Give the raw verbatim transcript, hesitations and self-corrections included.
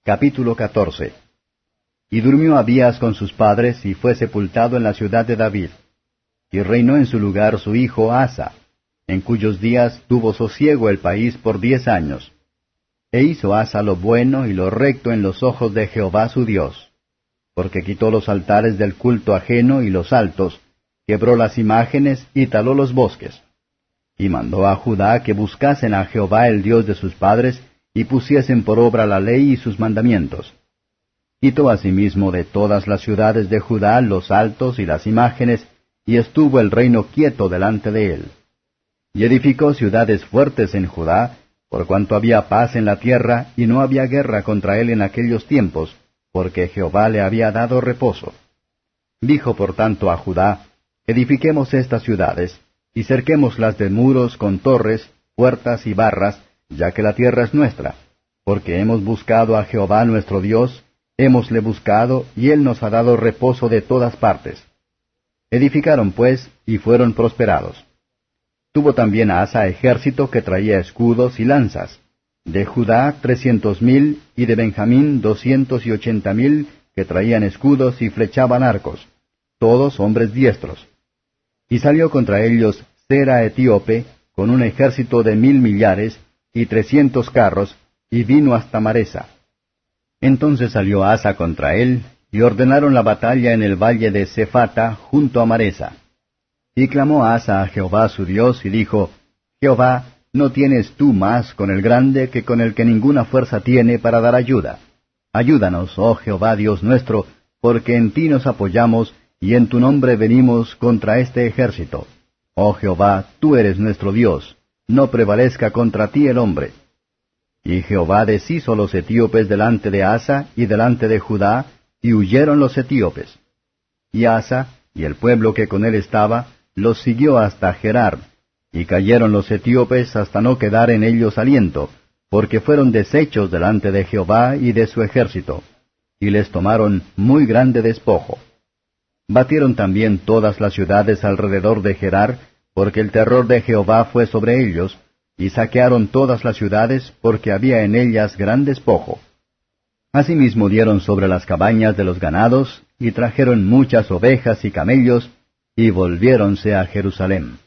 Capítulo catorce. Y durmió Abías con sus padres, y fue sepultado en la ciudad de David. Y reinó en su lugar su hijo Asa, en cuyos días tuvo sosiego el país por diez años. E hizo Asa lo bueno y lo recto en los ojos de Jehová su Dios, porque quitó los altares del culto ajeno y los altos, quebró las imágenes y taló los bosques. Y mandó a Judá que buscasen a Jehová el Dios de sus padres, y pusiesen por obra la ley y sus mandamientos. Quitó asimismo de todas las ciudades de Judá los altos y las imágenes, y estuvo el reino quieto delante de él. Y edificó ciudades fuertes en Judá, por cuanto había paz en la tierra, y no había guerra contra él en aquellos tiempos, porque Jehová le había dado reposo. Dijo por tanto a Judá, edifiquemos estas ciudades, y cerquémoslas de muros con torres, puertas y barras, ya que la tierra es nuestra, porque hemos buscado a Jehová nuestro Dios, hémosle buscado, y él nos ha dado reposo de todas partes. Edificaron pues, y fueron prosperados. Tuvo también Asa ejército que traía escudos y lanzas, de Judá trescientos mil, y de Benjamín doscientos y ochenta mil, que traían escudos y flechaban arcos, todos hombres diestros. Y salió contra ellos Sera etíope, con un ejército de mil millares, y trescientos carros, y vino hasta Maresa. Entonces salió Asa contra él, y ordenaron la batalla en el valle de Cephata, junto a Maresa. Y clamó Asa a Jehová su Dios, y dijo, Jehová, ¿no tienes tú más con el grande que con el que ninguna fuerza tiene para dar ayuda? Ayúdanos, oh Jehová Dios nuestro, porque en ti nos apoyamos, y en tu nombre venimos contra este ejército. Oh Jehová, tú eres nuestro Dios, no prevalezca contra ti el hombre. Y Jehová deshizo los etíopes delante de Asa y delante de Judá, y huyeron los etíopes. Y Asa, y el pueblo que con él estaba, los siguió hasta Gerar, y cayeron los etíopes hasta no quedar en ellos aliento, porque fueron deshechos delante de Jehová y de su ejército, y les tomaron muy grande despojo. Batieron también todas las ciudades alrededor de Gerar, porque el terror de Jehová fue sobre ellos, y saquearon todas las ciudades, porque había en ellas gran despojo. Asimismo dieron sobre las cabañas de los ganados, y trajeron muchas ovejas y camellos, y volviéronse a Jerusalén.